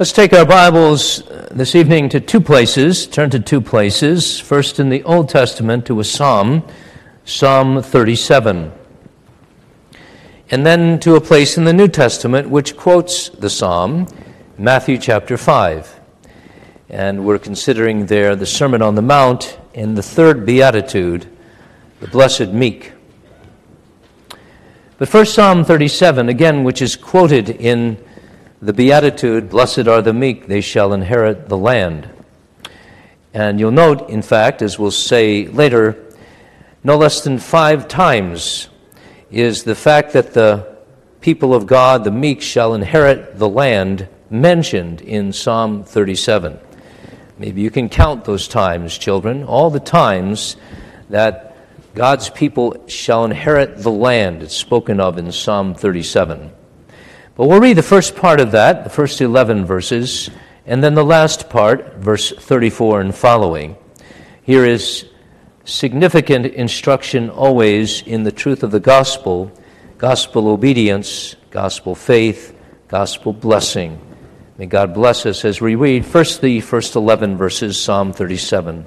Let's take our Bibles this evening to two places, turn to two places. First in the Old Testament to a psalm, Psalm 37. And then to a place in the New Testament which quotes the psalm, Matthew chapter 5. And we're considering there the Sermon on the Mount in the third beatitude, the blessed meek. But first Psalm 37, again, which is quoted in the beatitude, blessed are the meek, they shall inherit the land. And you'll note, in fact, as we'll say later, no less than 5 times is the fact that the people of God, the meek, shall inherit the land mentioned in Psalm 37. Maybe you can count those times, children, all the times that God's people shall inherit the land. It's spoken of in Psalm 37. But we'll read the first part of that, the first 11 verses, and then the last part, verse 34 and following. Here is significant instruction always in the truth of the gospel, gospel obedience, gospel faith, gospel blessing. May God bless us as we read first the first 11 verses, Psalm 37.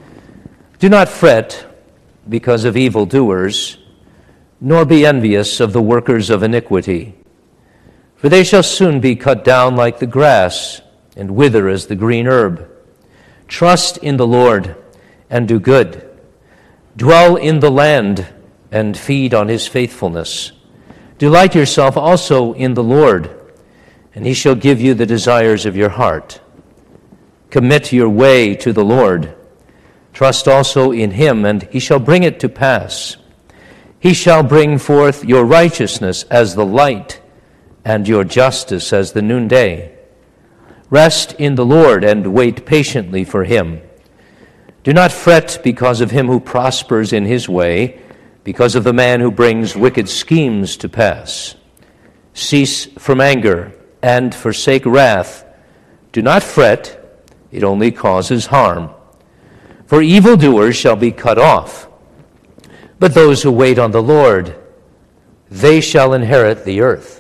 Do not fret because of evildoers, nor be envious of the workers of iniquity. For they shall soon be cut down like the grass, and wither as the green herb. Trust in the Lord, and do good. Dwell in the land, and feed on his faithfulness. Delight yourself also in the Lord, and he shall give you the desires of your heart. Commit your way to the Lord. Trust also in him, and he shall bring it to pass. He shall bring forth your righteousness as the light, and your justice as the noonday. Rest in the Lord and wait patiently for him. Do not fret because of him who prospers in his way, because of the man who brings wicked schemes to pass. Cease from anger and forsake wrath. Do not fret, it only causes harm. For evildoers shall be cut off, but those who wait on the Lord, they shall inherit the earth.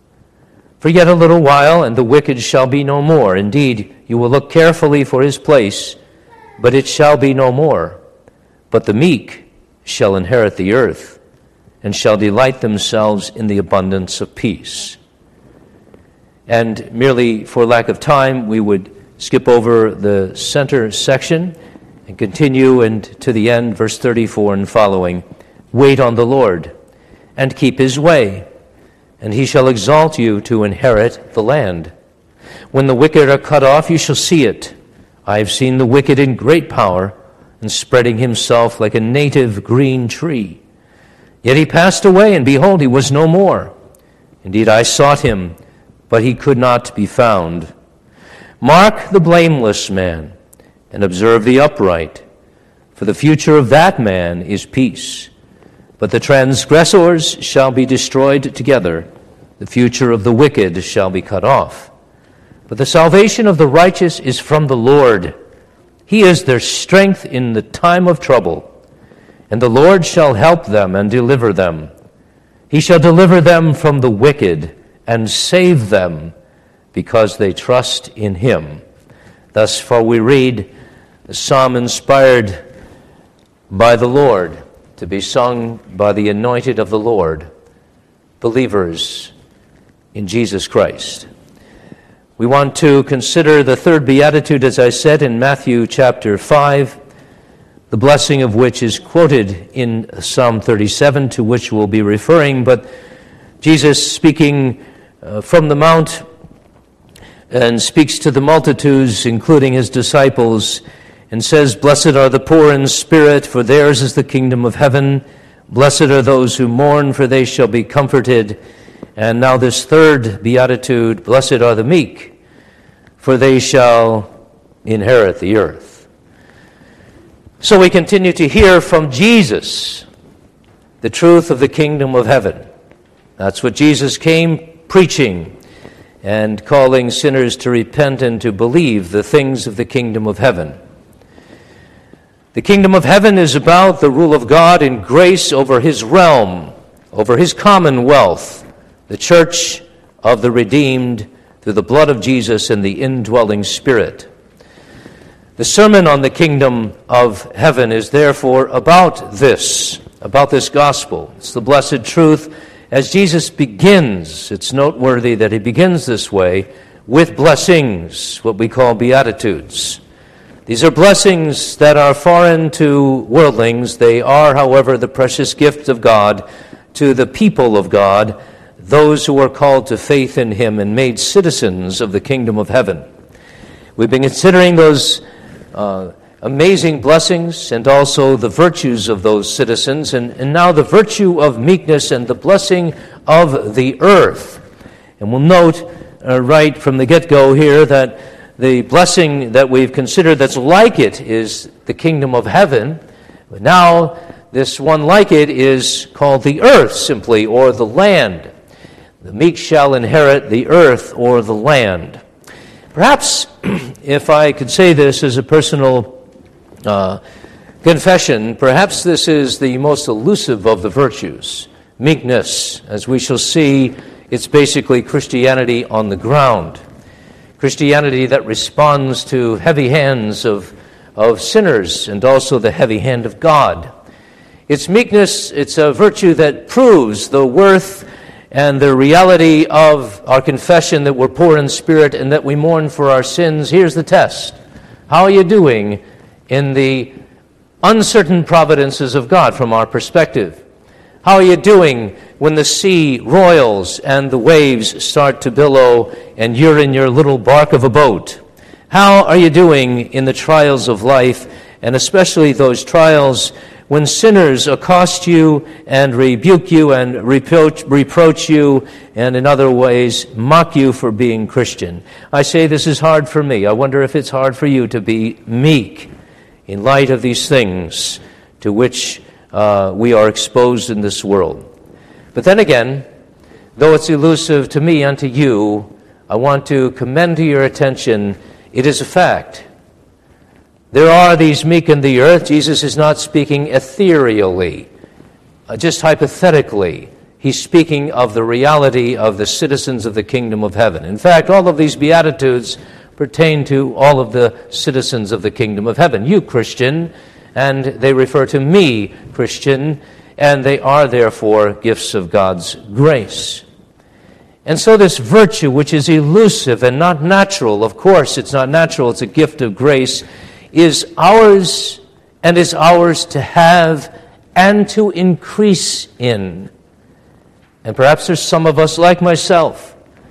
For yet a little while, and the wicked shall be no more. Indeed, you will look carefully for his place, but it shall be no more. But the meek shall inherit the earth, and shall delight themselves in the abundance of peace. And merely for lack of time, we would skip over the center section and continue and to the end, verse 34 and following. Wait on the Lord, and keep his way, and he shall exalt you to inherit the land. When the wicked are cut off, you shall see it. I have seen the wicked in great power, and spreading himself like a native green tree. Yet he passed away, and behold, he was no more. Indeed, I sought him, but he could not be found. Mark the blameless man, and observe the upright, for the future of that man is peace. But the transgressors shall be destroyed together. The future of the wicked shall be cut off. But the salvation of the righteous is from the Lord. He is their strength in the time of trouble. And the Lord shall help them and deliver them. He shall deliver them from the wicked and save them, because they trust in him. Thus far we read the psalm inspired by the Lord, to be sung by the anointed of the Lord, believers in Jesus Christ. We want to consider the third beatitude, as I said, in Matthew chapter 5, the blessing of which is quoted in Psalm 37, to which we'll be referring. But Jesus, speaking from the mount, and speaks to the multitudes, including his disciples, and says, Blessed are the poor in spirit, for theirs is the kingdom of heaven. Blessed are those who mourn, for they shall be comforted. And now this third beatitude, Blessed are the meek, for they shall inherit the earth. So we continue to hear from Jesus the truth of the kingdom of heaven. That's what Jesus came preaching and calling sinners to repent and to believe the things of the kingdom of heaven. The kingdom of heaven is about the rule of God in grace over his realm, over his commonwealth, the church of the redeemed, through the blood of Jesus and the indwelling Spirit. The sermon on the kingdom of heaven is therefore about this gospel. It's the blessed truth. As Jesus begins, it's noteworthy that he begins this way with blessings, what we call beatitudes. These are blessings that are foreign to worldlings. They are, however, the precious gift of God to the people of God, those who are called to faith in him and made citizens of the kingdom of heaven. We've been considering those amazing blessings and also the virtues of those citizens, and now the virtue of meekness and the blessing of the earth. And we'll note right from the get-go here that the blessing that we've considered that's like it is the kingdom of heaven. But now this one like it is called the earth simply, or the land. The meek shall inherit the earth or the land. Perhaps, if I could say this as a personal confession, perhaps this is the most elusive of the virtues. Meekness, as we shall see, it's basically Christianity on the ground. Christianity that responds to heavy hands of sinners and also the heavy hand of God. It's meekness, it's a virtue that proves the worth and the reality of our confession that we're poor in spirit and that we mourn for our sins. Here's the test. How are you doing in the uncertain providences of God from our perspective? How are you doing when the sea roils and the waves start to billow and you're in your little bark of a boat? How are you doing in the trials of life, and especially those trials when sinners accost you and rebuke you and reproach you and in other ways mock you for being Christian? I say this is hard for me. I wonder if it's hard for you to be meek in light of these things to which we are exposed in this world. But then again, though it's elusive to me and to you, I want to commend to your attention, it is a fact. There are these meek in the earth. Jesus is not speaking ethereally, just hypothetically. He's speaking of the reality of the citizens of the kingdom of heaven. In fact, all of these beatitudes pertain to all of the citizens of the kingdom of heaven. You, Christian, and they refer to me, Christian, and they are therefore gifts of God's grace. And so this virtue, which is elusive and not natural, of course it's not natural, it's a gift of grace, is ours and is ours to have and to increase in. And perhaps there's some of us like myself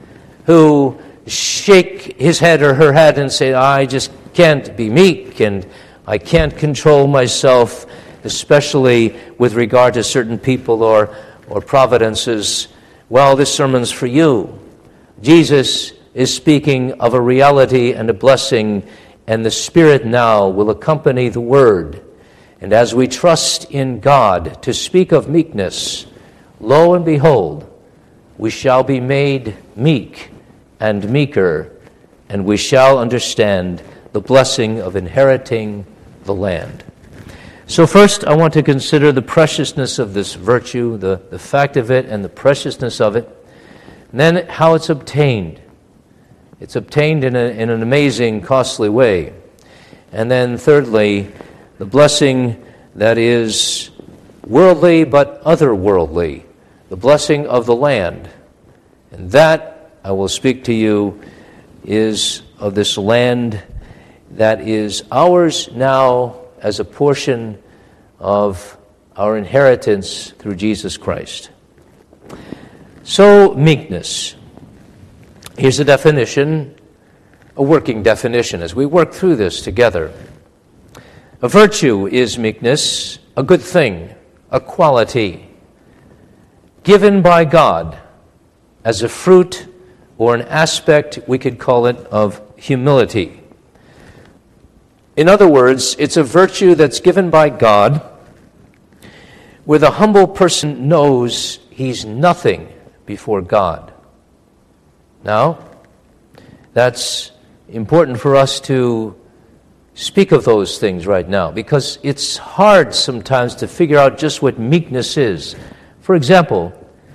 who shake his head or her head and say, I just can't be meek and I can't control myself, especially with regard to certain people or providences. Well, this sermon's for you. Jesus is speaking of a reality and a blessing, and the Spirit now will accompany the Word. And as we trust in God to speak of meekness, lo and behold, we shall be made meek and meeker, and we shall understand the blessing of inheriting the land. So first, I want to consider the preciousness of this virtue, the fact of it and the preciousness of it, and then how it's obtained. It's obtained in an amazing, costly way. And then thirdly, the blessing that is worldly but otherworldly, the blessing of the land. And that, I will speak to you, is of this land that is ours now as a portion of our inheritance through Jesus Christ. So, meekness. Here's a definition, a working definition, as we work through this together. A virtue is meekness, a good thing, a quality, given by God as a fruit or an aspect, we could call it, of humility. In other words, it's a virtue that's given by God where the humble person knows he's nothing before God. Now, that's important for us to speak of those things right now because it's hard sometimes to figure out just what meekness is. For example,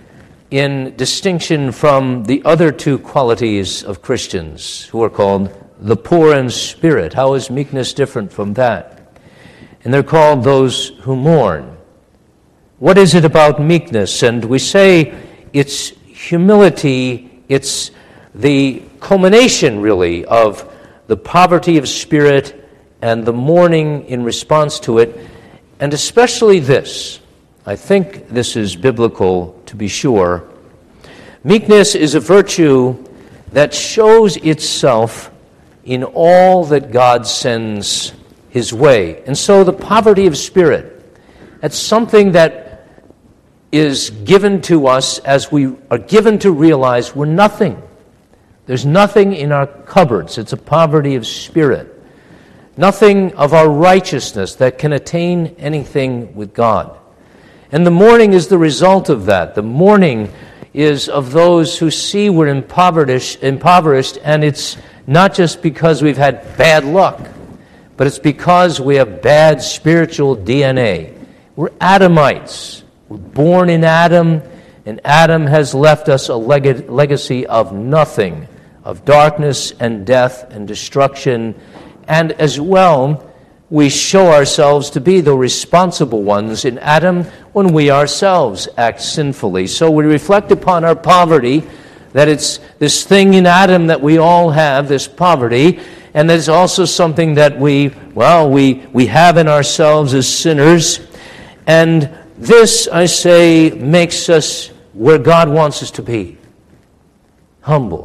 in distinction from the other two qualities of Christians who are called the poor in spirit. How is meekness different from that? And they're called those who mourn. What is it about meekness? And we say it's humility, it's the culmination, really, of the poverty of spirit and the mourning in response to it, and especially this. I think this is biblical, to be sure. Meekness is a virtue that shows itself in all that God sends His way. And so the poverty of spirit, that's something that is given to us as we are given to realize we're nothing. There's nothing in our cupboards. It's a poverty of spirit. Nothing of our righteousness that can attain anything with God. And the mourning is the result of that. The mourning is of those who see we're impoverished, and it's not just because we've had bad luck, but it's because we have bad spiritual DNA. We're Adamites. We're born in Adam, and Adam has left us a legacy of nothing, of darkness and death and destruction, and as well, we show ourselves to be the responsible ones in Adam when we ourselves act sinfully. So we reflect upon our poverty, that it's this thing in Adam that we all have, this poverty, and that it's also something that we have in ourselves as sinners. And this, I say, makes us where God wants us to be. Humble.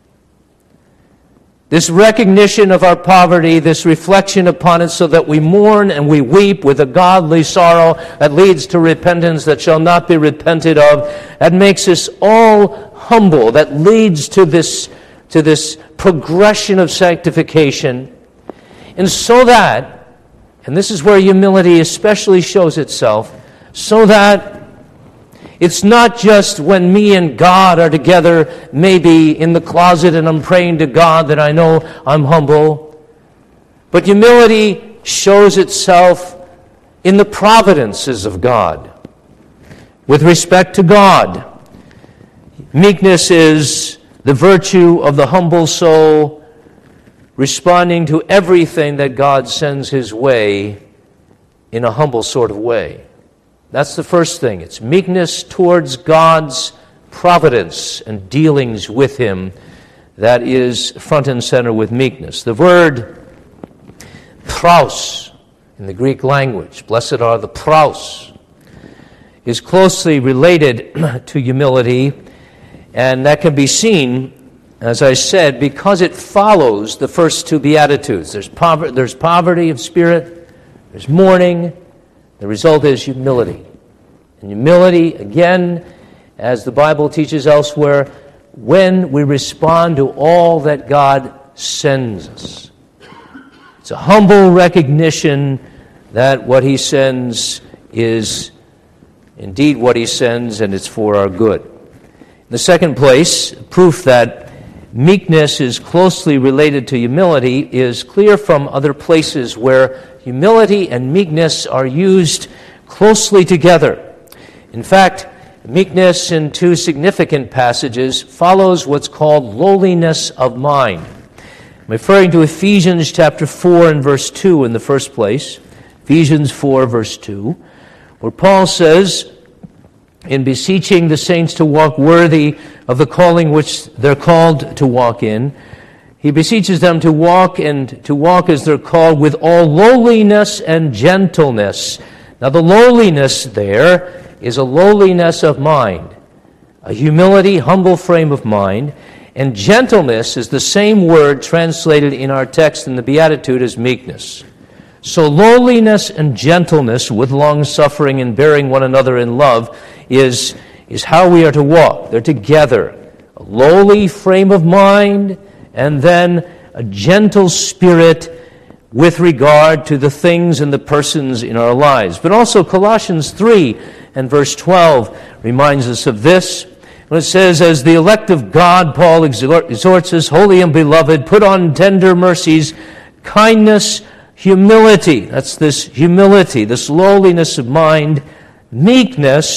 This recognition of our poverty, this reflection upon it so that we mourn and we weep with a godly sorrow that leads to repentance that shall not be repented of, that makes us all humble, that leads to this progression of sanctification. And so that, and this is where humility especially shows itself, so that it's not just when me and God are together, maybe in the closet and I'm praying to God that I know I'm humble. But humility shows itself in the providences of God. With respect to God, meekness is the virtue of the humble soul responding to everything that God sends his way in a humble sort of way. That's the first thing. It's meekness towards God's providence and dealings with Him that is front and center with meekness. The word praus in the Greek language, blessed are the praus, is closely related to humility, and that can be seen, as I said, because it follows the first two Beatitudes. There's poverty of spirit, there's mourning. The result is humility. And humility, again, as the Bible teaches elsewhere, when we respond to all that God sends us. It's a humble recognition that what He sends is indeed what He sends, and it's for our good. In the second place, proof that meekness is closely related to humility is clear from other places where humility and meekness are used closely together. In fact, meekness in two significant passages follows what's called lowliness of mind. I'm referring to Ephesians chapter 4 and verse 2 in the first place. Ephesians 4 verse 2, where Paul says, in beseeching the saints to walk worthy of the calling which they're called to walk in, he beseeches them to walk as they're called with all lowliness and gentleness. Now the lowliness there is a lowliness of mind, a humility, humble frame of mind, and gentleness is the same word translated in our text in the Beatitude as meekness. So lowliness and gentleness with long-suffering and bearing one another in love is how we are to walk. They're together. A lowly frame of mind and then a gentle spirit with regard to the things and the persons in our lives. But also Colossians 3 and verse 12 reminds us of this. When it says, as the elect of God, Paul exhorts us, holy and beloved, put on tender mercies, kindness, humility. That's this humility, this lowliness of mind, meekness,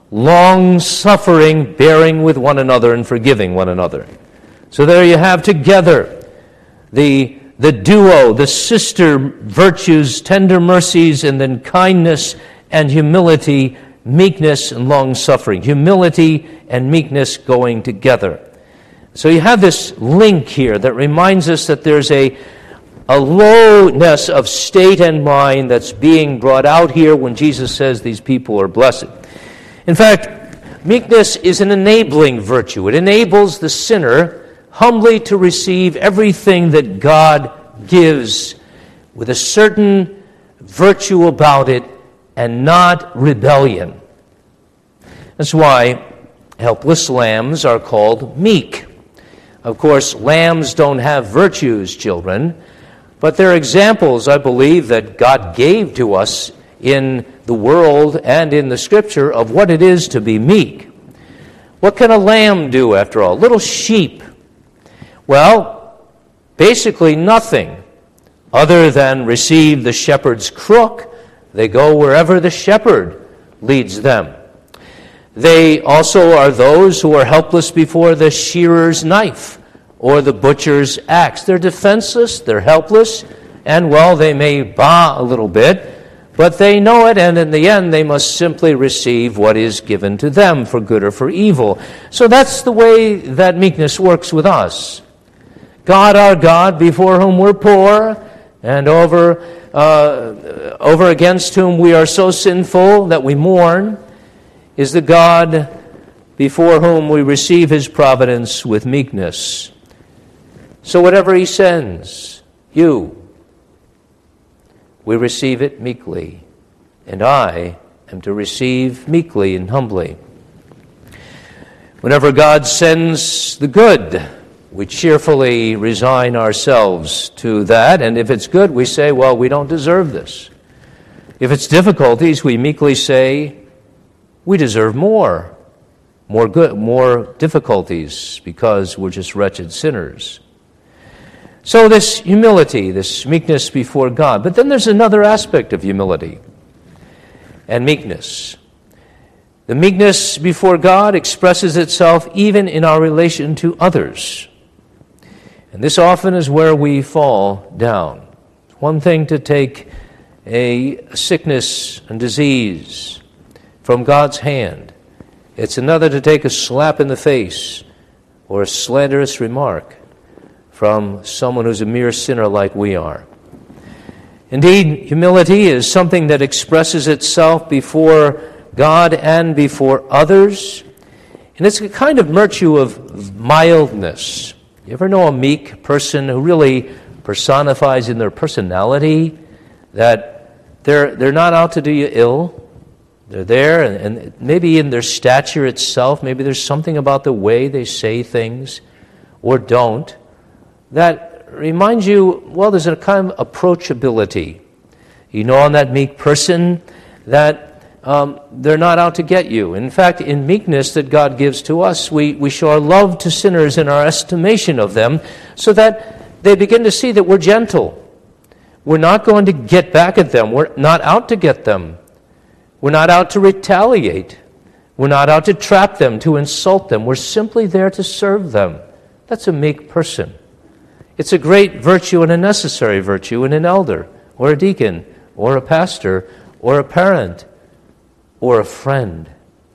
long-suffering, bearing with one another and forgiving one another. So there you have together the duo, the sister virtues, tender mercies, and then kindness and humility, meekness and long-suffering. Humility and meekness going together. So you have this link here that reminds us that there's a lowness of state and mind that's being brought out here when Jesus says these people are blessed. In fact, meekness is an enabling virtue. It enables the sinner humbly to receive everything that God gives with a certain virtue about it and not rebellion. That's why helpless lambs are called meek. Of course, lambs don't have virtues, children, but they're examples, I believe, that God gave to us in the world and in the Scripture of what it is to be meek. What can a lamb do, after all? Little sheep. Well, basically nothing other than receive the shepherd's crook. They go wherever the shepherd leads them. They also are those who are helpless before the shearer's knife or the butcher's axe. They're defenseless, they're helpless, and, well, they may baa a little bit, but they know it, and in the end they must simply receive what is given to them for good or for evil. So that's the way that meekness works with us. God, our God, before whom we're poor, and over against whom we are so sinful that we mourn, is the God before whom we receive his providence with meekness. So whatever he sends you, we receive it meekly, and I am to receive meekly and humbly. Whenever God sends the good, we cheerfully resign ourselves to that, and if it's good, we say, well, we don't deserve this. If it's difficulties, we meekly say, we deserve more difficulties, because we're just wretched sinners. So this humility, this meekness before God. But then there's another aspect of humility and meekness. The meekness before God expresses itself even in our relation to others. And this often is where we fall down. It's one thing to take a sickness and disease from God's hand. It's another to take a slap in the face or a slanderous remark from someone who's a mere sinner like we are. Indeed, humility is something that expresses itself before God and before others. And it's a kind of virtue of mildness. You ever know a meek person who really personifies in their personality that they're not out to do you ill? They're there, and maybe in their stature itself, maybe there's something about the way they say things or don't that reminds you, well, there's a kind of approachability. You know, on that meek person that they're not out to get you. In fact, in meekness that God gives to us, we show our love to sinners and our estimation of them so that they begin to see that we're gentle. We're not going to get back at them. We're not out to get them. We're not out to retaliate. We're not out to trap them, to insult them. We're simply there to serve them. That's a meek person. It's a great virtue and a necessary virtue in an elder, or a deacon, or a pastor, or a parent, or a friend.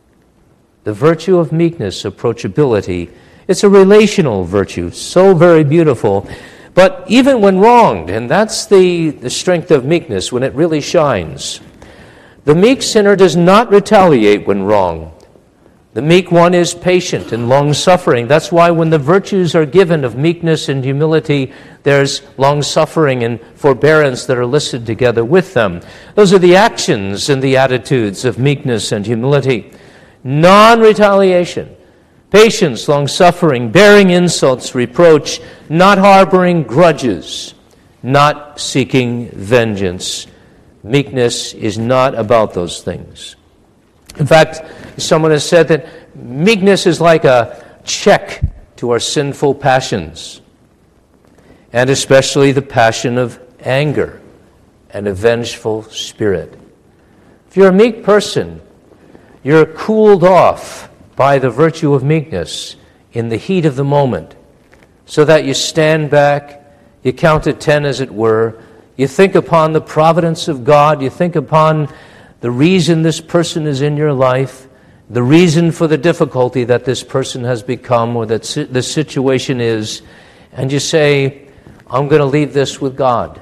The virtue of meekness, approachability, it's a relational virtue, so very beautiful. But even when wronged, and that's the strength of meekness, when it really shines, the meek sinner does not retaliate when wronged. The meek one is patient and long-suffering. That's why when the virtues are given of meekness and humility, there's long-suffering and forbearance that are listed together with them. Those are the actions and the attitudes of meekness and humility. Non-retaliation, patience, long-suffering, bearing insults, reproach, not harboring grudges, not seeking vengeance. Meekness is not about those things. In fact, someone has said that meekness is like a check to our sinful passions, and especially the passion of anger and a vengeful spirit. If you're a meek person, You're cooled off by the virtue of meekness in the heat of the moment, so that you stand back, you count to 10 as it were, you think upon the providence of God, you think upon the reason this person is in your life, the reason for the difficulty that this person has become or that the situation is, and you say, I'm going to leave this with God.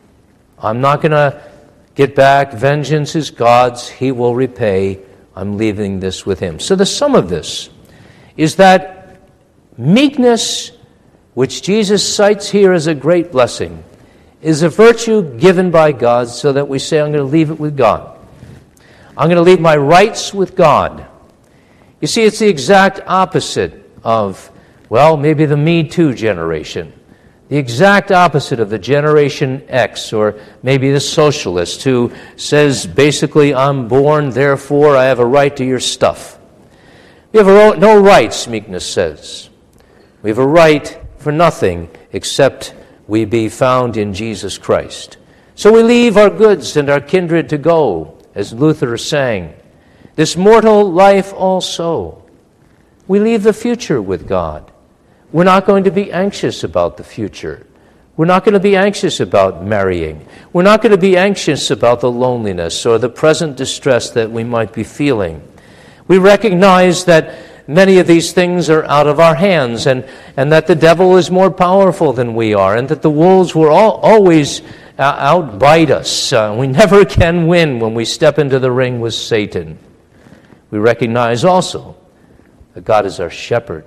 I'm not going to get back. Vengeance is God's. He will repay. I'm leaving this with Him. So the sum of this is that meekness, which Jesus cites here as a great blessing, is a virtue given by God so that we say, I'm going to leave it with God. I'm going to leave my rights with God. You see, it's the exact opposite of, well, maybe the Me Too generation. The exact opposite of the Generation X, or maybe the socialist who says, basically, I'm born, therefore I have a right to your stuff. We have no rights, meekness says. We have a right for nothing except we be found in Jesus Christ. So we leave our goods and our kindred to go, as Luther sang. This mortal life also. We leave the future with God. We're not going to be anxious about the future. We're not going to be anxious about marrying. We're not going to be anxious about the loneliness or the present distress that we might be feeling. We recognize that many of these things are out of our hands and that the devil is more powerful than we are and that the wolves will always outbite us. We never can win when we step into the ring with Satan. We recognize also that God is our shepherd.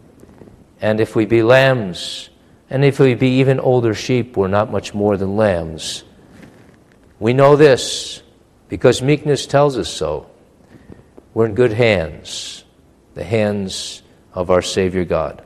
And if we be lambs, and if we be even older sheep, we're not much more than lambs. We know this because meekness tells us so. We're in good hands, the hands of our Savior God.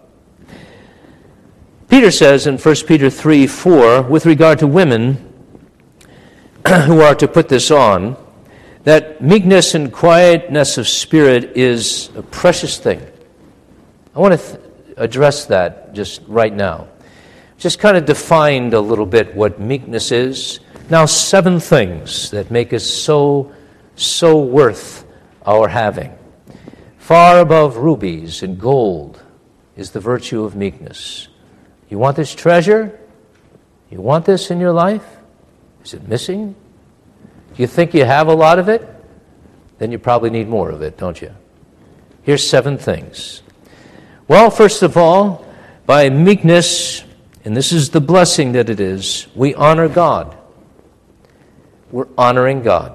Peter says in 1 Peter 3:4, with regard to women who are to put this on, that meekness and quietness of spirit is a precious thing. I want to address that just right now. Just kind of defined a little bit what meekness is. Now, 7 things that make us so worth our having. Far above rubies and gold is the virtue of meekness. You want this treasure? You want this in your life? Is it missing? Do you think you have a lot of it? Then you probably need more of it, don't you? Here's 7 things. Well, first of all, by meekness, and this is the blessing that it is, we honor God. We're honoring God.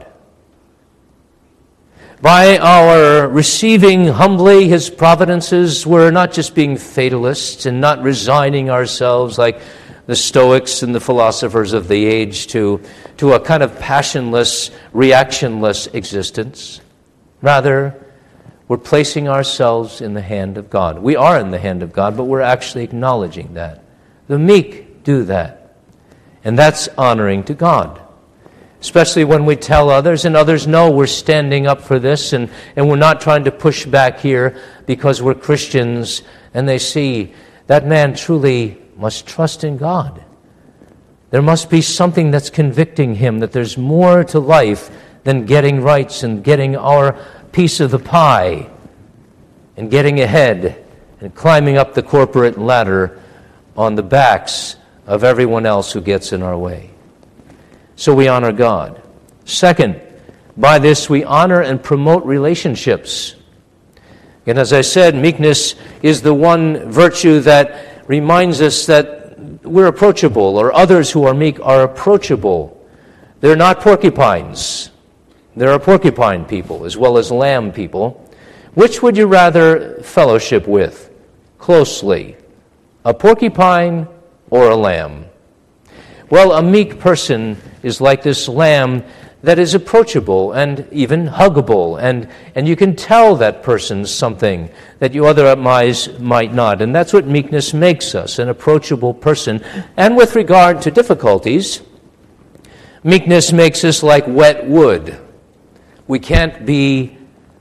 By our receiving humbly His providences, we're not just being fatalists and not resigning ourselves like the Stoics and the philosophers of the age to a kind of passionless, reactionless existence. Rather, we're placing ourselves in the hand of God. We are in the hand of God, but we're actually acknowledging that. The meek do that. And that's honoring to God. Especially when we tell others, and others know we're standing up for this, and we're not trying to push back here because we're Christians, and they see that man truly must trust in God. There must be something that's convicting him, that there's more to life than getting rights and getting our piece of the pie and getting ahead and climbing up the corporate ladder on the backs of everyone else who gets in our way. So we honor God. Second, by this we honor and promote relationships. And as I said, meekness is the one virtue that reminds us that we're approachable, or others who are meek are approachable. They're not porcupines. There are porcupine people as well as lamb people. Which would you rather fellowship with closely, a porcupine or a lamb? Well, a meek person is like this lamb that is approachable and even huggable, and you can tell that person something that you otherwise might not. And that's what meekness makes us, an approachable person. And with regard to difficulties, meekness makes us like wet wood. We can't be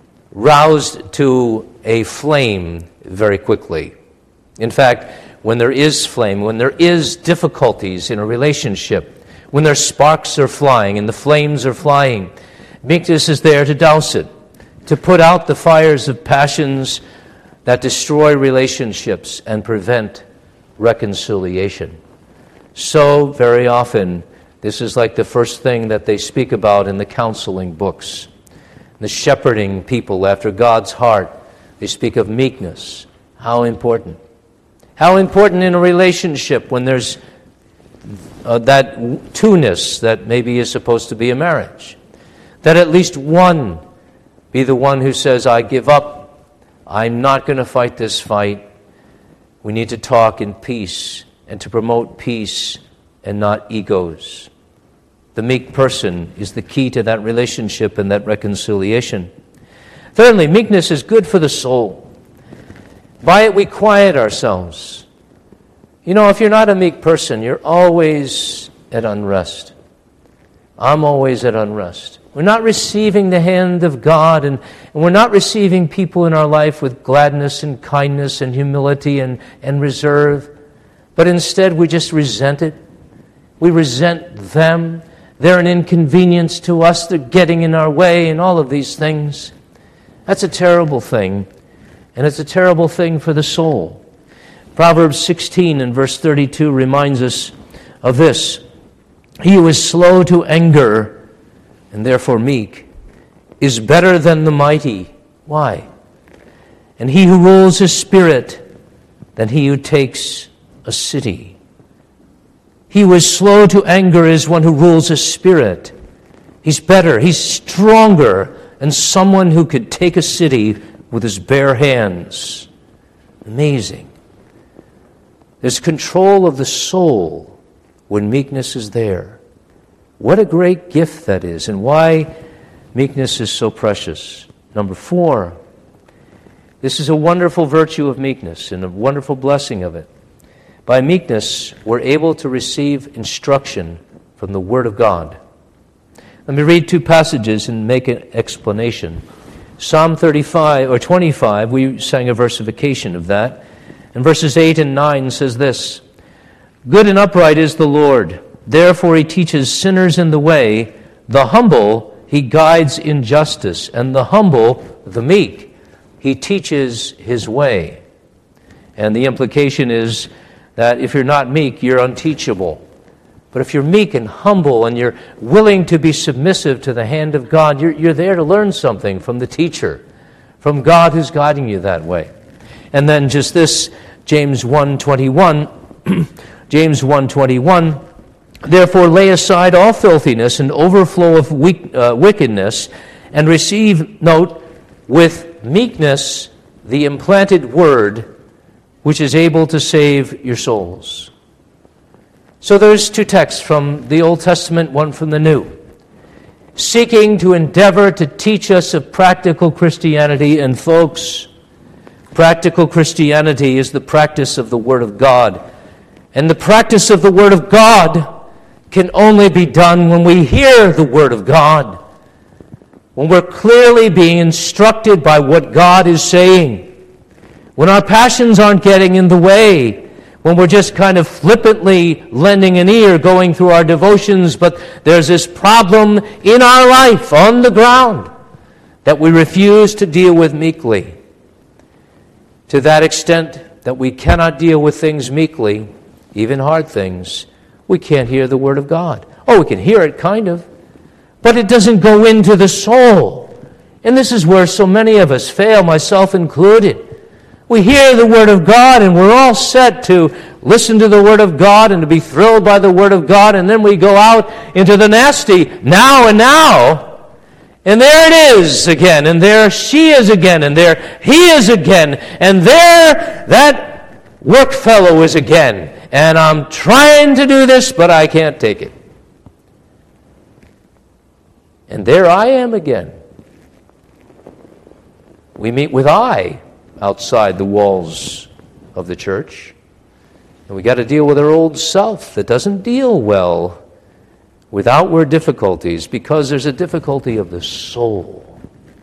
roused to a flame very quickly. In fact, when there is flame, when there is difficulties in a relationship, when their sparks are flying and the flames are flying, meekness is there to douse it, to put out the fires of passions that destroy relationships and prevent reconciliation. So very often, this is like the first thing that they speak about in the counseling books. The shepherding people after God's heart, they speak of meekness. How important. How important in a relationship when there's that two-ness that maybe is supposed to be a marriage. That at least one be the one who says, I give up. I'm not going to fight this fight. We need to talk in peace and to promote peace and not egos. The meek person is the key to that relationship and that reconciliation. Thirdly, meekness is good for the soul. By it we quiet ourselves. You know, if you're not a meek person, you're always at unrest. I'm always at unrest. We're not receiving the hand of God, and we're not receiving people in our life with gladness and kindness and humility and reserve, but instead we just resent it. We resent them. They're an inconvenience to us. They're getting in our way and all of these things. That's a terrible thing, and it's a terrible thing for the soul. Proverbs 16 and verse 32 reminds us of this. He who is slow to anger and therefore meek is better than the mighty. Why? And he who rules his spirit than he who takes a city. He who is slow to anger is one who rules his spirit. He's better, he's stronger than someone who could take a city with his bare hands. Amazing. There's control of the soul when meekness is there. What a great gift that is, and why meekness is so precious. Number 4, this is a wonderful virtue of meekness and a wonderful blessing of it. By meekness, we're able to receive instruction from the Word of God. Let me read 2 passages and make an explanation. Psalm 35 or 25, we sang a versification of that. And verses 8 and 9 says this, Good and upright is the Lord. Therefore he teaches sinners in the way. The humble he guides in justice. And the humble, the meek, he teaches his way. And the implication is that if you're not meek, you're unteachable. But if you're meek and humble and you're willing to be submissive to the hand of God, you're there to learn something from the teacher, from God who's guiding you that way. And then just this, James 1:21, James 1:21, Therefore lay aside all filthiness and overflow of wickedness, and receive, note, with meekness the implanted word, which is able to save your souls. So there's 2 texts from the Old Testament, one from the New, seeking to endeavor to teach us of practical Christianity. And folks, practical Christianity is the practice of the Word of God. And the practice of the Word of God can only be done when we hear the Word of God, when we're clearly being instructed by what God is saying, when our passions aren't getting in the way, when we're just kind of flippantly lending an ear going through our devotions, but there's this problem in our life on the ground that we refuse to deal with meekly. To that extent that we cannot deal with things meekly, even hard things, we can't hear the Word of God. Oh, we can hear it kind of, but it doesn't go into the soul. And this is where so many of us fail, myself included. We hear the Word of God and we're all set to listen to the Word of God and to be thrilled by the Word of God, and then we go out into the nasty now and now, and there it is again, and there she is again, and there he is again, and there that work fellow is again. And I'm trying to do this, but I can't take it. And there I am again. We meet with I outside the walls of the church. And we got to deal with our old self that doesn't deal well with outward difficulties, because there's a difficulty of the soul.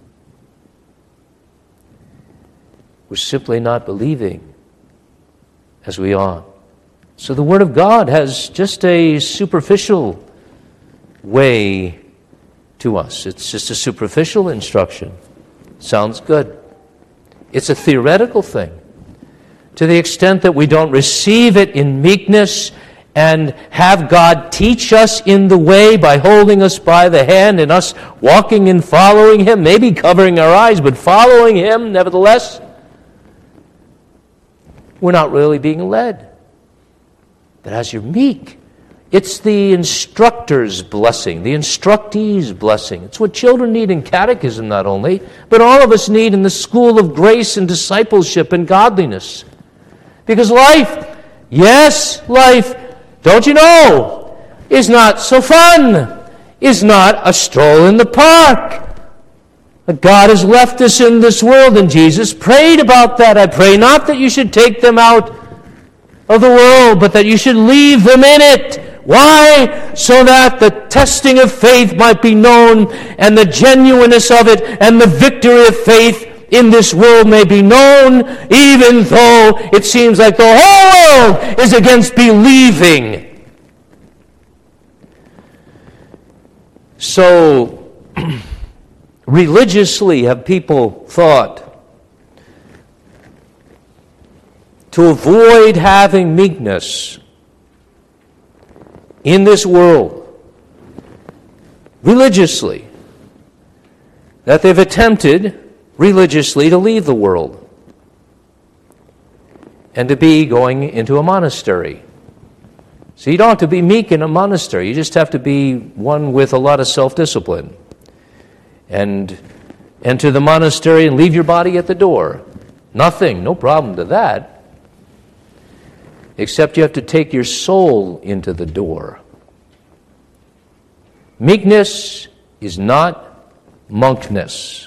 We're simply not believing as we ought. So the Word of God has just a superficial way to us. It's just a superficial instruction. Sounds good. It's a theoretical thing. To the extent that we don't receive it in meekness and have God teach us in the way by holding us by the hand and us walking and following Him, maybe covering our eyes, but following Him nevertheless, we're not really being led. But as you're meek, it's the instructor's blessing, the instructee's blessing. It's what children need in catechism not only, but all of us need in the school of grace and discipleship and godliness. Because life, yes, life, don't you know, is not so fun, is not a stroll in the park. But God has left us in this world, and Jesus prayed about that. I pray not that you should take them out of the world, but that you should leave them in it. Why? So that the testing of faith might be known, and the genuineness of it, and the victory of faith in this world may be known, even though it seems like the whole world is against believing. So, religiously have people thought to avoid having meekness in this world, religiously, that they've attempted religiously to leave the world and to be going into a monastery. So you don't have to be meek in a monastery. You just have to be one with a lot of self-discipline. And enter the monastery and leave your body at the door. Nothing, no problem to that. Except you have to take your soul into the door. Meekness is not monkness.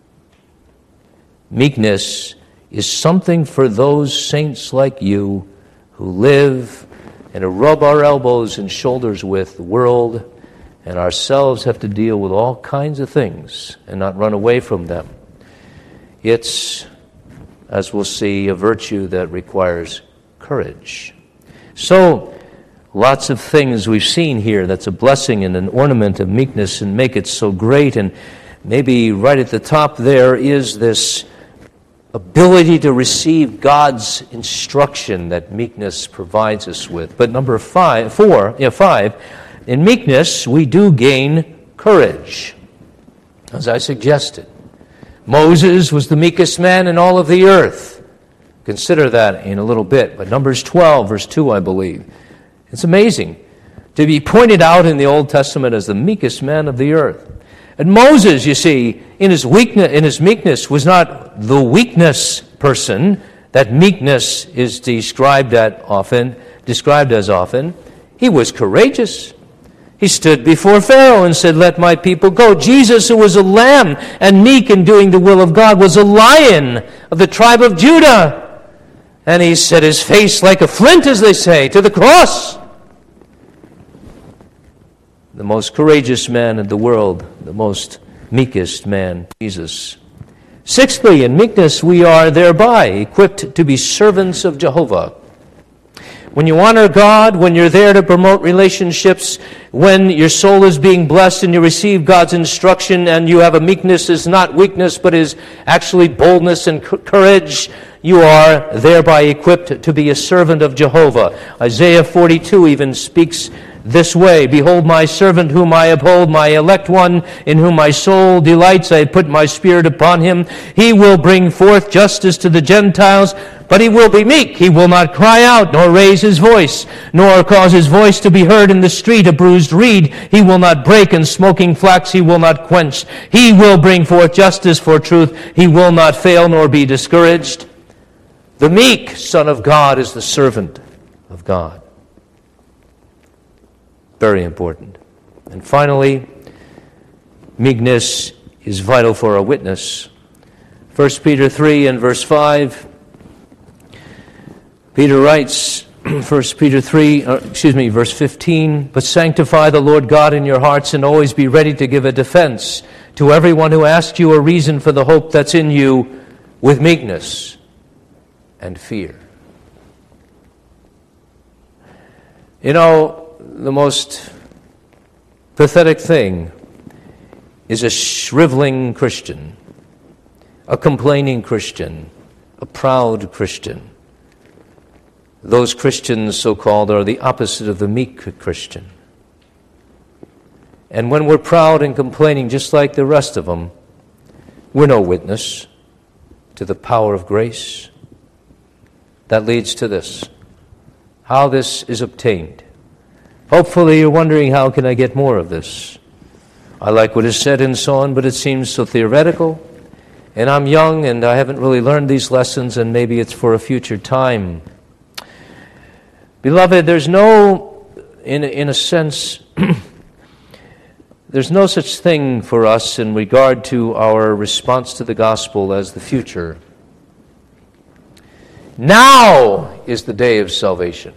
Meekness is something for those saints like you who live and who rub our elbows and shoulders with the world, and ourselves have to deal with all kinds of things and not run away from them. It's, as we'll see, a virtue that requires courage. So, lots of things we've seen here that's a blessing and an ornament of meekness and make it so great. And maybe right at the top there is this ability to receive God's instruction that meekness provides us with. But number 5, in meekness we do gain courage, as I suggested. Moses was the meekest man in all of the earth. Consider that in a little bit. But Numbers 12, verse 2, I believe. It's amazing to be pointed out in the Old Testament as the meekest man of the earth. And Moses, you see, in his meekness, was not the weakness person that meekness is described as often. He was courageous. He stood before Pharaoh and said, "Let my people go." Jesus, who was a lamb and meek in doing the will of God, was a lion of the tribe of Judah. And he set his face like a flint, as they say, to the cross. The most courageous man in the world, the most meekest man, Jesus. Sixthly, in meekness we are thereby equipped to be servants of Jehovah. When you honor God, when you're there to promote relationships, when your soul is being blessed and you receive God's instruction and you have a meekness is not weakness but is actually boldness and courage, you are thereby equipped to be a servant of Jehovah. Isaiah 42 even speaks this way, "Behold my servant whom I uphold, my elect one in whom my soul delights. I put my spirit upon him. He will bring forth justice to the Gentiles, but he will be meek. He will not cry out, nor raise his voice, nor cause his voice to be heard in the street. A bruised reed he will not break, and smoking flax he will not quench. He will bring forth justice for truth. He will not fail nor be discouraged." The meek Son of God is the servant of God. Very important. And finally, meekness is vital for a witness. 1 Peter 3 and verse 5, Peter writes, verse 15, "But sanctify the Lord God in your hearts, and always be ready to give a defense to everyone who asks you a reason for the hope that's in you, with meekness and fear." You know, the most pathetic thing is a shriveling Christian a complaining Christian, a proud Christian. Those Christians, so-called, are the opposite of the meek Christian. And when we're proud and complaining, just like the rest of them, we're no witness to the power of grace. That leads to this, how this is obtained. Hopefully you're wondering, how can I get more of this? I like what is said and so on, but it seems so theoretical, and I'm young and I haven't really learned these lessons, and maybe it's for a future time. Beloved, there's no, in a sense, there's no such thing for us in regard to our response to the gospel as the future. Now is the day of salvation.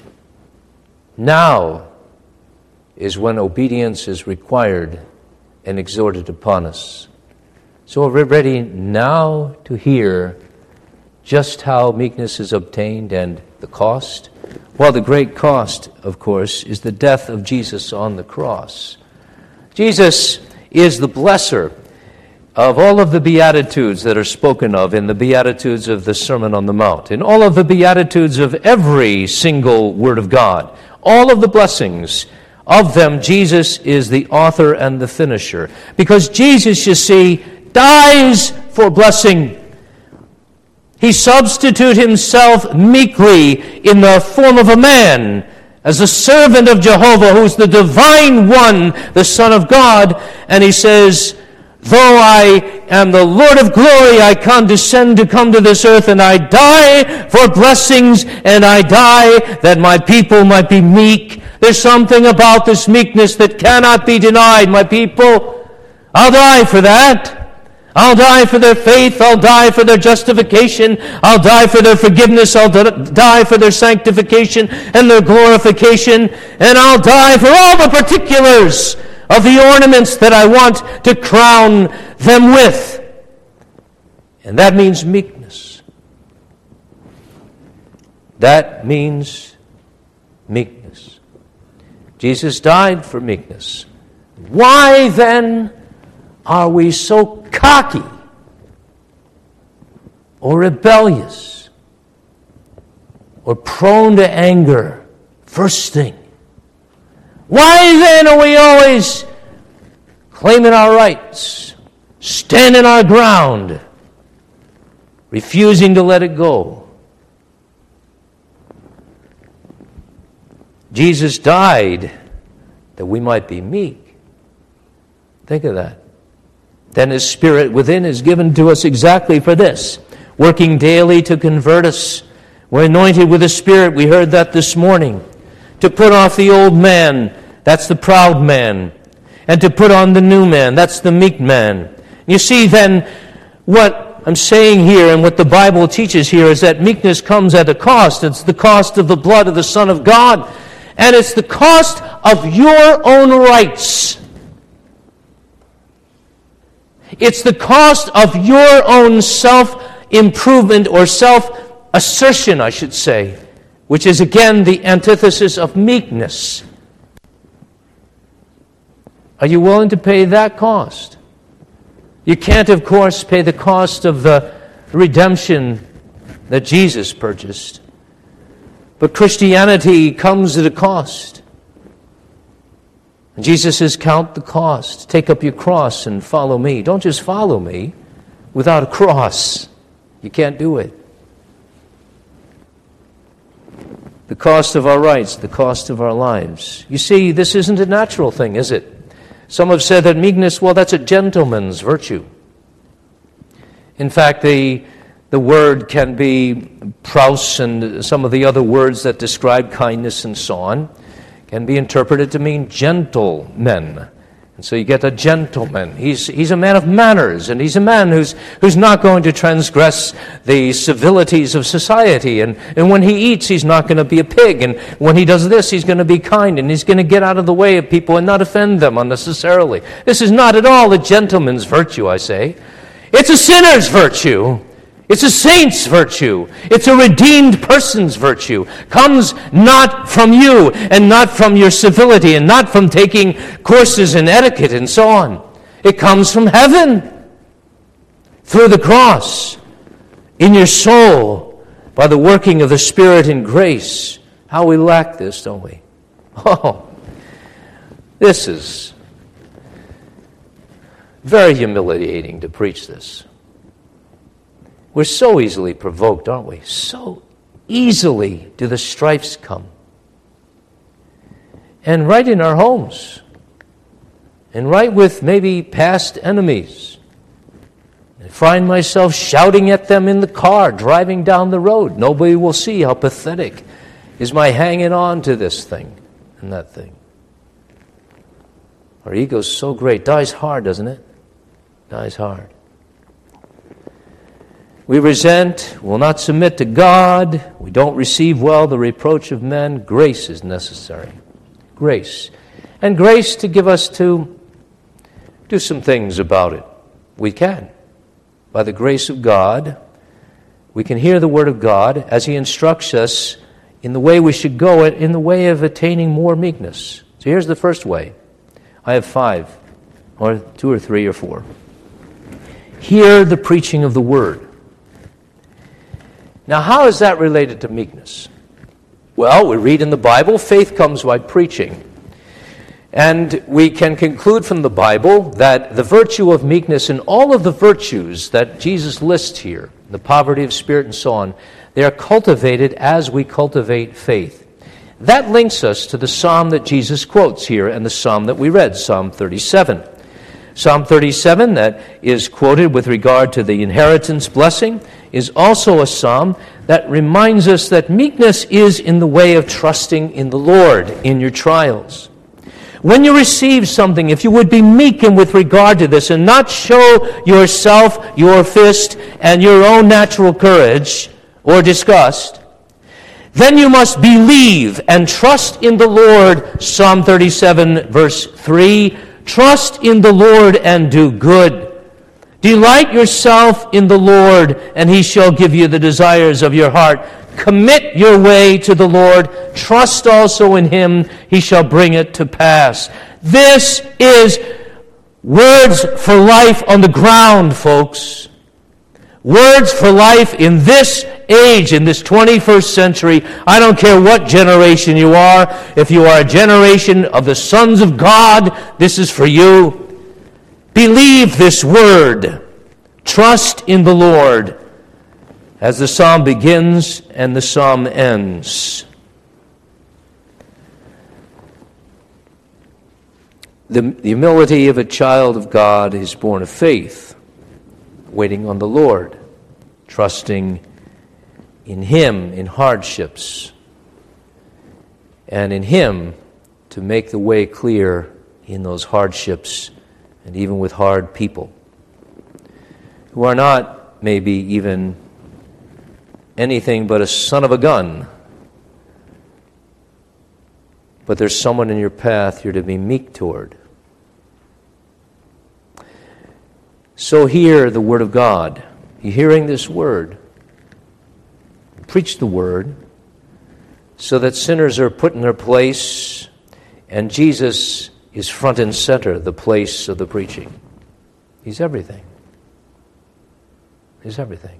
Now is when obedience is required and exhorted upon us. So we're ready now to hear just how meekness is obtained and the cost. Well, the great cost, of course, is the death of Jesus on the cross. Jesus is the blesser of all of the Beatitudes that are spoken of in the Beatitudes of the Sermon on the Mount, in all of the Beatitudes of every single Word of God, all of the blessings of them, Jesus is the author and the finisher. Because Jesus, you see, dies for blessing. He substituted himself meekly in the form of a man, as a servant of Jehovah, who's the divine one, the Son of God. And he says, though I am the Lord of glory, I condescend to come to this earth, and I die for blessings, and I die that my people might be meek. There's something about this meekness that cannot be denied, my people. I'll die for that. I'll die for their faith. I'll die for their justification. I'll die for their forgiveness. I'll die for their sanctification and their glorification. And I'll die for all the particulars of the ornaments that I want to crown them with. And that means meekness. That means meekness. Jesus died for meekness. Why then are we so cocky or rebellious or prone to anger first thing? Why then are we always claiming our rights, standing our ground, refusing to let it go? Jesus died that we might be meek. Think of that. Then His Spirit within is given to us exactly for this, working daily to convert us. We're anointed with the Spirit. We heard that this morning. To put off the old man, that's the proud man. And to put on the new man, that's the meek man. You see then, what I'm saying here and what the Bible teaches here is that meekness comes at a cost. It's the cost of the blood of the Son of God. And it's the cost of your own rights. It's the cost of your own self-improvement or self-assertion, I should say, which is again the antithesis of meekness. Are you willing to pay that cost? You can't, of course, pay the cost of the redemption that Jesus purchased. But Christianity comes at a cost. And Jesus says, count the cost. Take up your cross and follow me. Don't just follow me without a cross. You can't do it. The cost of our rights, the cost of our lives. You see, this isn't a natural thing, is it? Some have said that meekness, well, that's a gentleman's virtue. In fact, the word can be praus, and some of the other words that describe kindness and so on can be interpreted to mean gentlemen. And so you get a gentleman. He's a man of manners, and he's a man who's not going to transgress the civilities of society. And when he eats, he's not going to be a pig. And when he does this, he's going to be kind, and he's going to get out of the way of people and not offend them unnecessarily. This is not at all a gentleman's virtue, I say. It's a sinner's virtue. It's a saint's virtue. It's a redeemed person's virtue. Comes not from you and not from your civility and not from taking courses in etiquette and so on. It comes from heaven. through the cross, in your soul, by the working of the Spirit in grace. How we lack this, don't we? Oh, this is very humiliating to preach this. We're so easily provoked, aren't we? So easily do the strifes come. And right in our homes. And right with maybe past enemies. I find myself shouting at them in the car, driving down the road. Nobody will see how pathetic is my hanging on to this thing and that thing. Our ego's so great. Dies hard, doesn't it? Dies hard. We resent, will not submit to God. We don't receive well the reproach of men. Grace is necessary. Grace. And grace to give us to do some things about it. We can. By the grace of God, we can hear the Word of God as He instructs us in the way we should go, in the way of attaining more meekness. So here's the first way. I have 5, or 2 or 3 or 4. Hear the preaching of the Word. Now, how is that related to meekness? Well, we read in the Bible, faith comes by preaching. And we can conclude from the Bible that the virtue of meekness and all of the virtues that Jesus lists here, the poverty of spirit and so on, they are cultivated as we cultivate faith. That links us to the psalm that Jesus quotes here and the psalm that we read, Psalm 37. Psalm 37 that is quoted with regard to the inheritance blessing is also a psalm that reminds us that meekness is in the way of trusting in the Lord in your trials. When you receive something, if you would be meek in with regard to this and not show yourself, your fist, and your own natural courage or disgust, then you must believe and trust in the Lord. Psalm 37, verse 3, trust in the Lord and do good. Delight yourself in the Lord, and He shall give you the desires of your heart. Commit your way to the Lord. Trust also in Him. He shall bring it to pass. This is words for life on the ground, folks. Words for life in this age, in this 21st century. I don't care what generation you are. If you are a generation of the sons of God, this is for you. Believe this word. Trust in the Lord. As the psalm begins and the psalm ends. The humility of a child of God is born of faith, waiting on the Lord, trusting in Him in hardships, and in Him to make the way clear in those hardships and even with hard people who are not maybe even anything but a son of a gun. But there's someone in your path you're to be meek toward. So hear the word of God. You hearing this word? Preach the word so that sinners are put in their place and Jesus is front and center, the place of the preaching. He's everything. He's everything.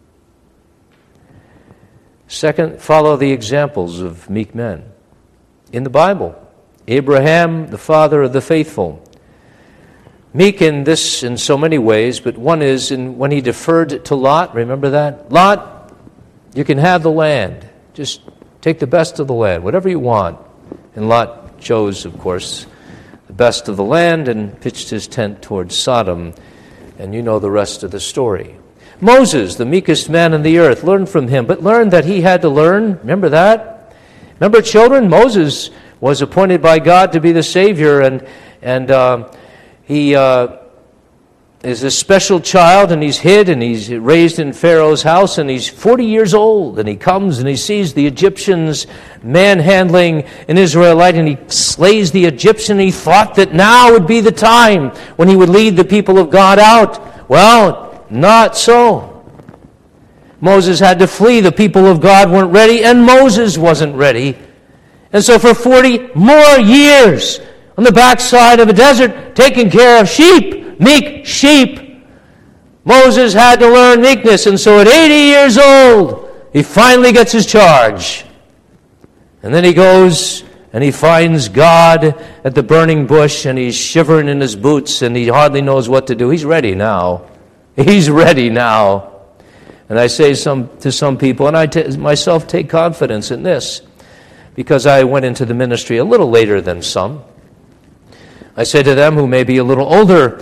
Second, follow the examples of meek men. In the Bible, Abraham, the father of the faithful. Meek in this in so many ways, but one is when he deferred to Lot. Remember that? Lot, you can have the land. Just take the best of the land, whatever you want. And Lot chose, of course, the best of the land and pitched his tent towards Sodom. And you know the rest of the story. Moses, the meekest man on the earth, learned from him, but learned that he had to learn. Remember that? Remember, children? Moses was appointed by God to be the Savior, and he is a special child, and he's hid, and he's raised in Pharaoh's house, and he's 40 years old, and he comes and he sees the Egyptians manhandling an Israelite, and he slays the Egyptian. He thought that now would be the time when he would lead the people of God out. Well, not so. Moses had to flee. The people of God weren't ready, and Moses wasn't ready. And so for 40 more years, on the backside of a desert, taking care of sheep, meek sheep, Moses had to learn meekness, and so at 80 years old, he finally gets his charge. And then he goes and he finds God at the burning bush, and he's shivering in his boots, and he hardly knows what to do. He's ready now. He's ready now. And I say to some people, and I myself take confidence in this, because I went into the ministry a little later than some. I say to them who may be a little older,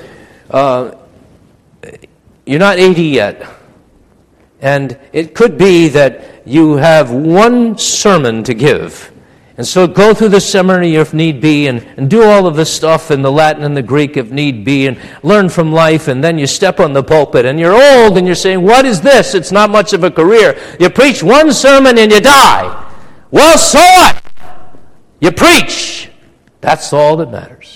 you're not 80 yet. And it could be that you have one sermon to give. And so go through the seminary if need be, and do all of this stuff in the Latin and the Greek if need be, and learn from life, and then you step on the pulpit, and you're old, and you're saying, what is this? It's not much of a career. You preach one sermon and you die. Well, so what? You preach. That's all that matters.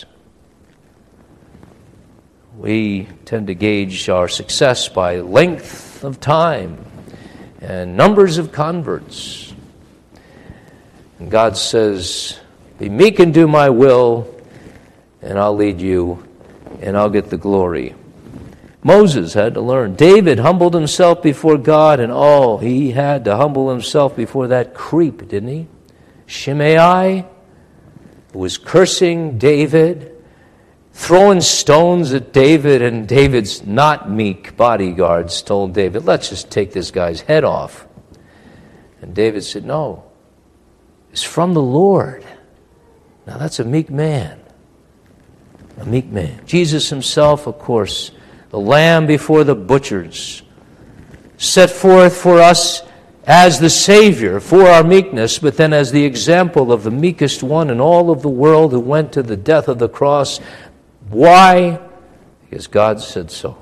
We tend to gauge our success by length of time and numbers of converts. And God says, be meek and do my will, and I'll lead you, and I'll get the glory. Moses had to learn. David humbled himself before God, and he had to humble himself before that creep, didn't he? Shimei, who was cursing David, throwing stones at David, and David's not meek bodyguards told David, let's just take this guy's head off. And David said, no. It's from the Lord. Now that's a meek man. A meek man. Jesus himself, of course, the lamb before the butchers, set forth for us as the Savior for our meekness, but then as the example of the meekest one in all of the world who went to the death of the cross. Why? Because God said so.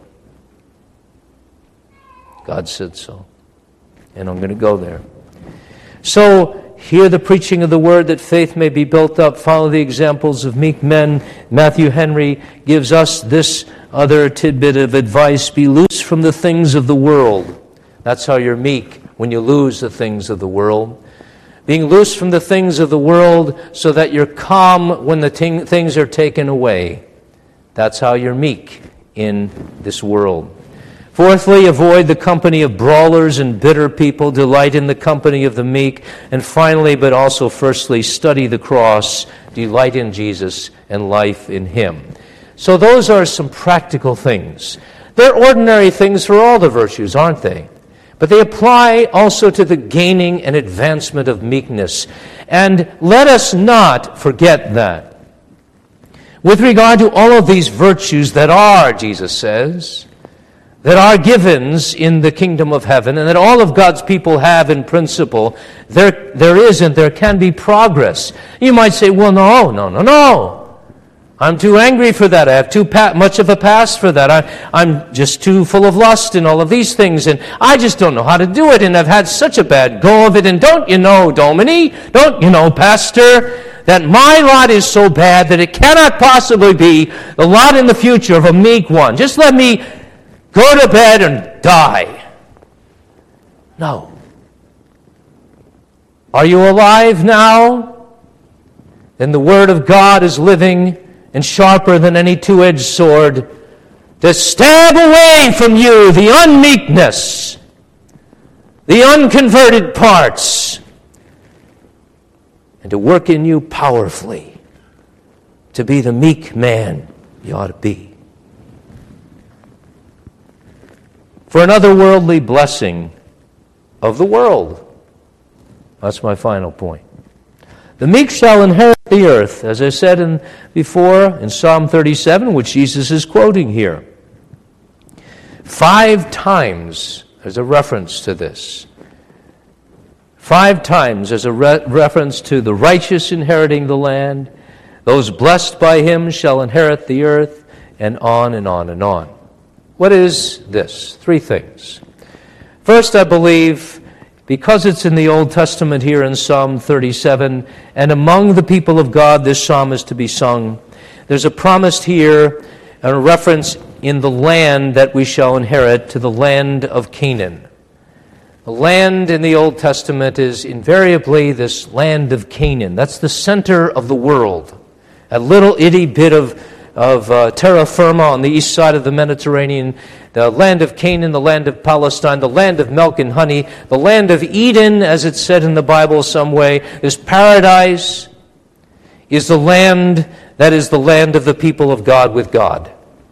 God said so. And I'm going to go there. So, hear the preaching of the word that faith may be built up. Follow the examples of meek men. Matthew Henry gives us this other tidbit of advice. Be loose from the things of the world. That's how you're meek, when you lose the things of the world. Being loose from the things of the world so that you're calm when the things are taken away. That's how you're meek in this world. Fourthly, avoid the company of brawlers and bitter people. Delight in the company of the meek. And finally, but also firstly, study the cross. Delight in Jesus and life in Him. So those are some practical things. They're ordinary things for all the virtues, aren't they? But they apply also to the gaining and advancement of meekness. And let us not forget that. With regard to all of these virtues that are, Jesus says, that are givens in the kingdom of heaven, and that all of God's people have in principle, there is and there can be progress. You might say, well, no. I'm too angry for that. I have too much of a past for that. I'm just too full of lust and all of these things, and I just don't know how to do it, and I've had such a bad go of it. And don't you know, Domini, don't you know, Pastor, that my lot is so bad that it cannot possibly be the lot in the future of a meek one. Just let me go to bed and die. No. Are you alive now? Then the Word of God is living and sharper than any two-edged sword to stab away from you the unmeekness, the unconverted parts, and to work in you powerfully to be the meek man you ought to be. For another worldly blessing of the world. That's my final point. The meek shall inherit the earth, as I said before in Psalm 37, which Jesus is quoting here. 5 times there's a reference to this. 5 times there's a reference to the righteous inheriting the land. Those blessed by him shall inherit the earth, and on and on and on. What is this? 3 things. First, I believe, because it's in the Old Testament here in Psalm 37, and among the people of God this psalm is to be sung, there's a promise here, a reference in the land that we shall inherit to the land of Canaan. The land in the Old Testament is invariably this land of Canaan. That's the center of the world. A little itty bit of terra firma on the east side of the Mediterranean, the land of Canaan, the land of Palestine, the land of milk and honey, the land of Eden, as it's said in the Bible some way. This paradise is the land that is the land of the people of God with God.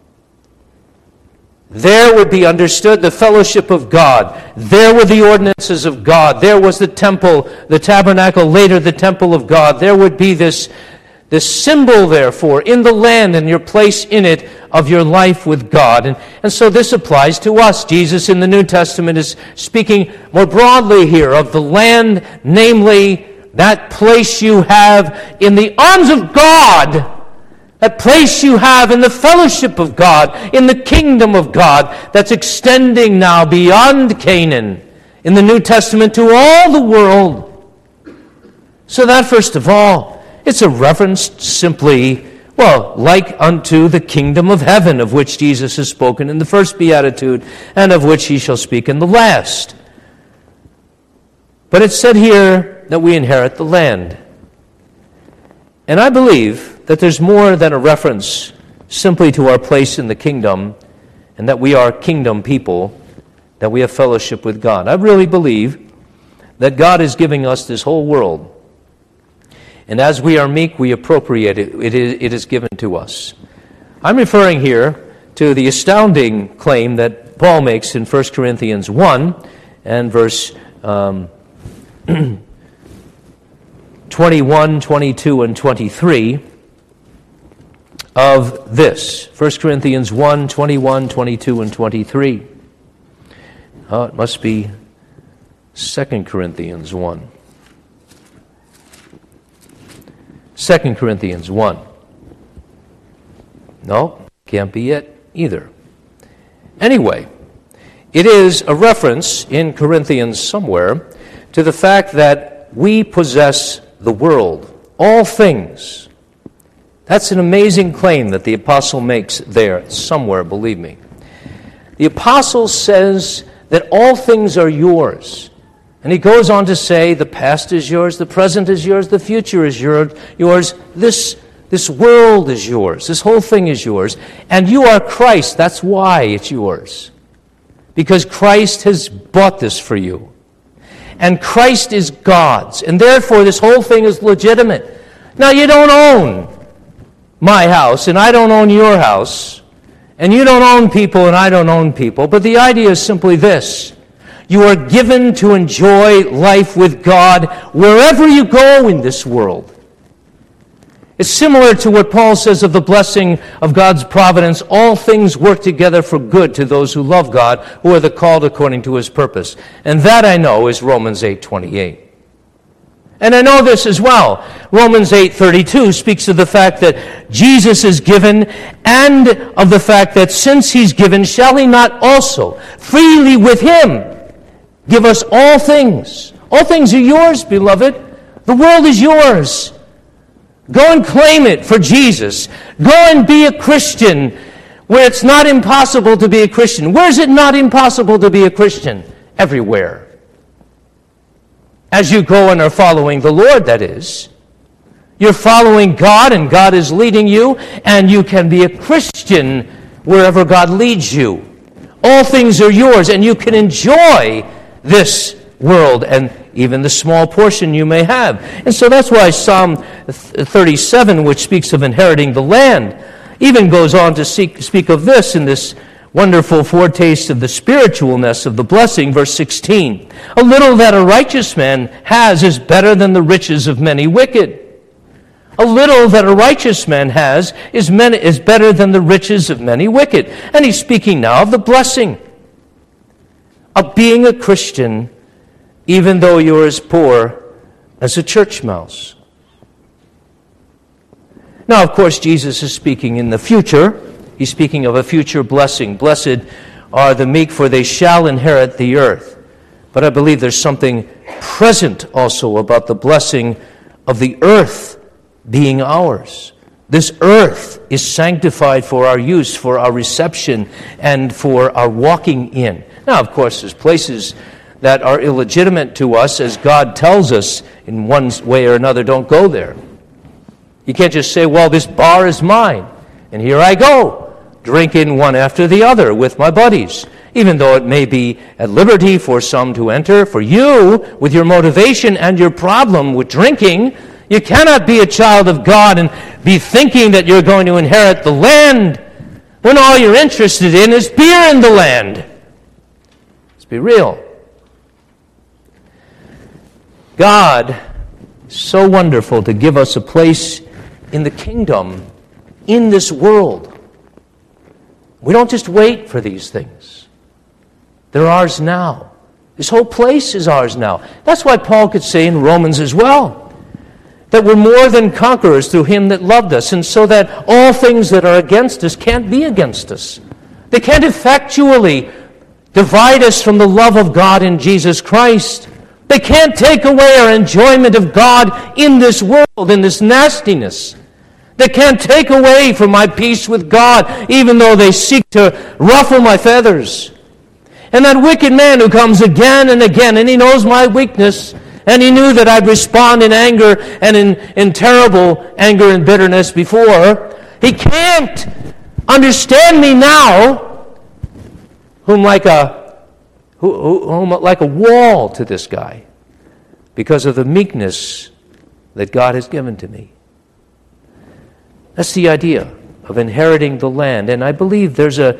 There would be understood the fellowship of God. There were the ordinances of God. There was the temple, the tabernacle, later the temple of God. There would be this symbol, therefore, in the land and your place in it of your life with God. And so this applies to us. Jesus in the New Testament is speaking more broadly here of the land, namely that place you have in the arms of God, that place you have in the fellowship of God, in the kingdom of God, that's extending now beyond Canaan in the New Testament to all the world. So that, first of all, it's a reference simply, like unto the kingdom of heaven, of which Jesus has spoken in the first beatitude, and of which he shall speak in the last. But it's said here that we inherit the land. And I believe that there's more than a reference simply to our place in the kingdom, and that we are kingdom people, that we have fellowship with God. I really believe that God is giving us this whole world. And as we are meek, we appropriate it. It is given to us. I'm referring here to the astounding claim that Paul makes in 1 Corinthians 1 and verse 21, 22, and 23 of this. 1 Corinthians 1, 21, 22, and 23. It must be 2 Corinthians 1. 2 Corinthians 1. No, can't be it either. Anyway, it is a reference in Corinthians somewhere to the fact that we possess the world, all things. That's an amazing claim that the apostle makes there somewhere, believe me. The apostle says that all things are yours. And he goes on to say the past is yours, the present is yours, the future is yours. This world is yours. This whole thing is yours. And you are Christ. That's why it's yours. Because Christ has bought this for you. And Christ is God's. And therefore this whole thing is legitimate. Now you don't own my house, and I don't own your house. And you don't own people, and I don't own people. But the idea is simply this. You are given to enjoy life with God wherever you go in this world. It's similar to what Paul says of the blessing of God's providence. All things work together for good to those who love God, who are the called according to his purpose. And that I know is Romans 8:28. And I know this as well. Romans 8:32 speaks of the fact that Jesus is given, and of the fact that since he's given, shall he not also freely with him give us all things? All things are yours, beloved. The world is yours. Go and claim it for Jesus. Go and be a Christian where it's not impossible to be a Christian. Where is it not impossible to be a Christian? Everywhere. As you go and are following the Lord, that is. You're following God, and God is leading you, and you can be a Christian wherever God leads you. All things are yours, and you can enjoy this world and even the small portion you may have. And so that's why Psalm 37, which speaks of inheriting the land, even goes on to speak of this in this wonderful foretaste of the spiritualness of the blessing, verse 16. A little that a righteous man has is better than the riches of many wicked. A little that a righteous man has is better than the riches of many wicked. And he's speaking now of the blessing of being a Christian, even though you're as poor as a church mouse. Now, of course, Jesus is speaking in the future. He's speaking of a future blessing. Blessed are the meek, for they shall inherit the earth. But I believe there's something present also about the blessing of the earth being ours. This earth is sanctified for our use, for our reception, and for our walking in. Now, of course, there's places that are illegitimate to us, as God tells us in one way or another, don't go there. You can't just say, well, this bar is mine, And here I go, drinking one after the other with my buddies. Even though it may be at liberty for some to enter, for you, with your motivation and your problem with drinking, you cannot be a child of God and be thinking that you're going to inherit the land when all you're interested in is beer in the land. Let's be real. God is so wonderful to give us a place in the kingdom, in this world. We don't just wait for these things. They're ours now. This whole place is ours now. That's why Paul could say in Romans as well, that we're more than conquerors through him that loved us, and so that all things that are against us can't be against us. They can't effectually divide us from the love of God in Jesus Christ. They can't take away our enjoyment of God in this world, in this nastiness. They can't take away from my peace with God, even though they seek to ruffle my feathers. And that wicked man who comes again and again, and he knows my weakness, and he knew that I'd respond in anger and in terrible anger and bitterness before. He can't understand me now, whom like a wall to this guy, because of the meekness that God has given to me. That's the idea of inheriting the land. And I believe there's a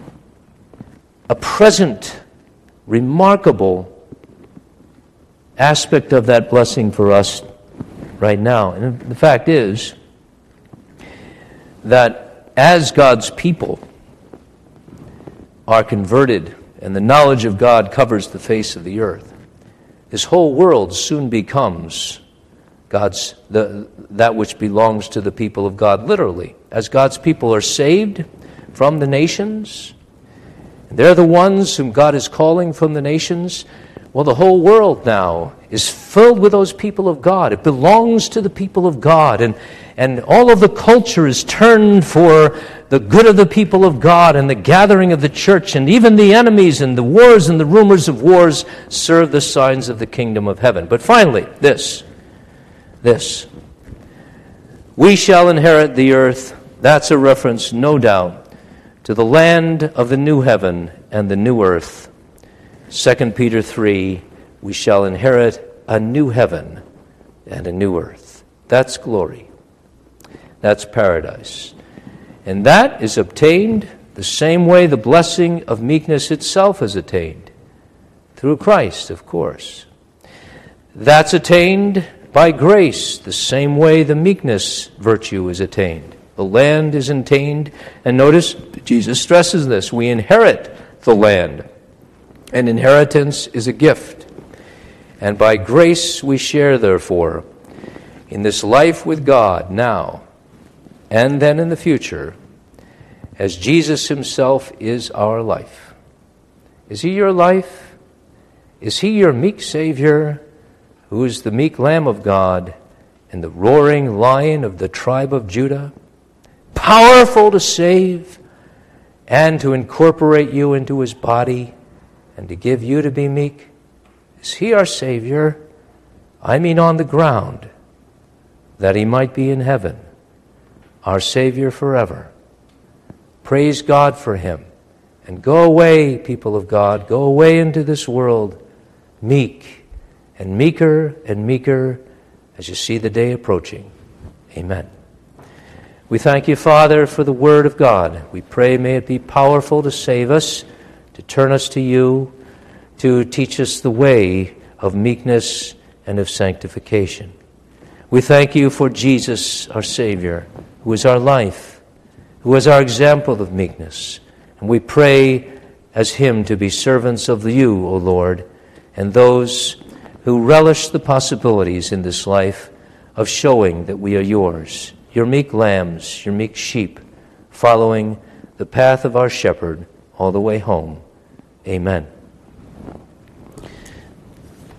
present, remarkable aspect of that blessing for us right now. And the fact is that as God's people are converted and the knowledge of God covers the face of the earth, this whole world soon becomes that which belongs to the people of God, literally. As God's people are saved from the nations, and they're the ones whom God is calling from the nations, well, the whole world now is filled with those people of God. It belongs to the people of God. And all of the culture is turned for the good of the people of God and the gathering of the church. And even the enemies and the wars and the rumors of wars serve the signs of the kingdom of heaven. But finally, this. We shall inherit the earth. That's a reference, no doubt, to the land of the new heaven and the new earth. 2 Peter 3, we shall inherit a new heaven and a new earth. That's glory. That's paradise. And that is obtained the same way the blessing of meekness itself is attained. Through Christ, of course. That's attained by grace, the same way the meekness virtue is attained. The land is attained, and notice Jesus stresses this. We inherit the land. An inheritance is a gift. And by grace we share, therefore, in this life with God now and then in the future, as Jesus himself is our life. Is he your life? Is he your meek Savior, who is the meek Lamb of God and the roaring Lion of the tribe of Judah, powerful to save and to incorporate you into his body and to give you to be meek? Is he our Savior? I mean on the ground, that he might be in heaven, our Savior forever. Praise God for him. And go away, people of God, go away into this world, meek and meeker as you see the day approaching. Amen. We thank you, Father, for the Word of God. We pray may it be powerful to save us, to turn us to you, to teach us the way of meekness and of sanctification. We thank you for Jesus, our Savior, who is our life, who is our example of meekness. And we pray as him to be servants of you, O Lord, and those who relish the possibilities in this life of showing that we are yours, your meek lambs, your meek sheep, following the path of our shepherd all the way home. Amen.